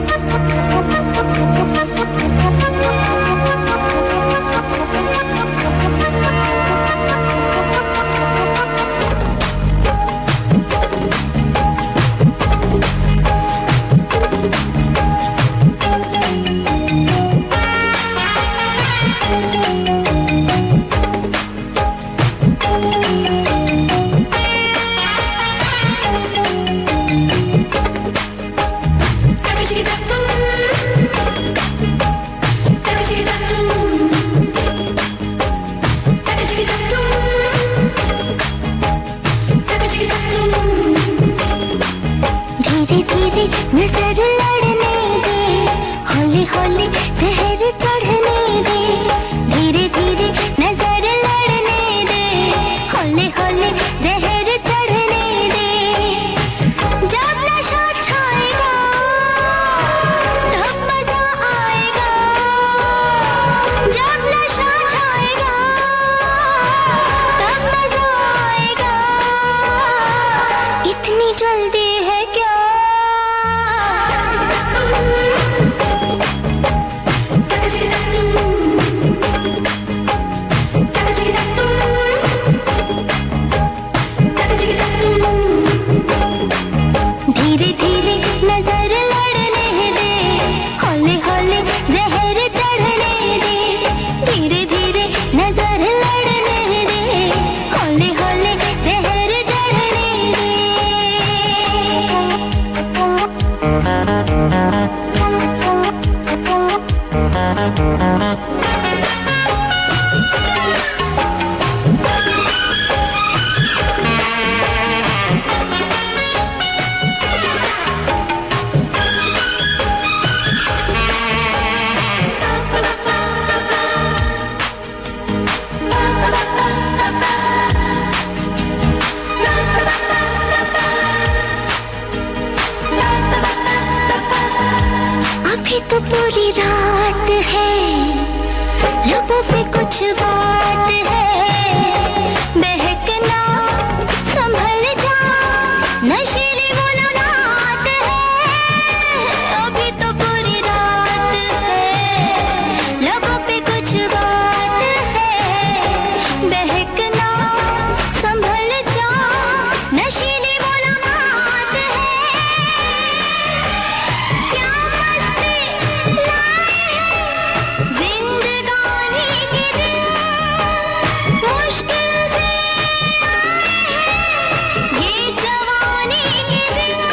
नजर लड़ने दे, हौले हौले लहर चढ़ने दे, धीरे धीरे नजर लड़ने दे, हौले हौले लहर चढ़ने दे। जब नशा छाएगा तब मजा आएगा, जब नशा छाएगा तब मजा आएगा। इतनी जल्दी है क्या? धीरे धीरे नजर लड़ने दे, हौले हौले जहर चढ़ने दे, धीरे धीरे नजर लड़ने दे, हौले हौले जहर चढ़ने दे। अभी तो पूरी रात है, लबों पे कुछ बात है, बहकना संभल जा, नशीली मुलाकात है। अभी तो पूरी रात है, लबों पे कुछ बात है, बहकना संभल जा, नशीली मुलाकात है। क्या जिंदगानी के दिन मुश्किल से आए हैं, ये जवानी के दिन।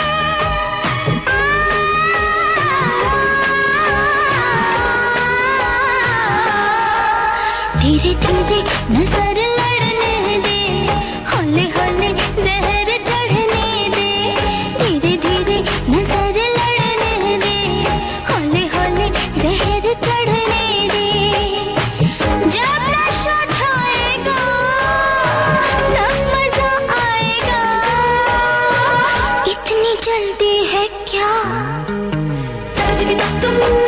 धीरे धीरे नजर लड़ने दे, हौले हौले जहर चढ़ने दे, धीरे धीरे नजर लड़ने दे, हौले हौले जहर चढ़ने दे। जब नशा छाएगा तब मजा आएगा। इतनी जल्दी है क्या?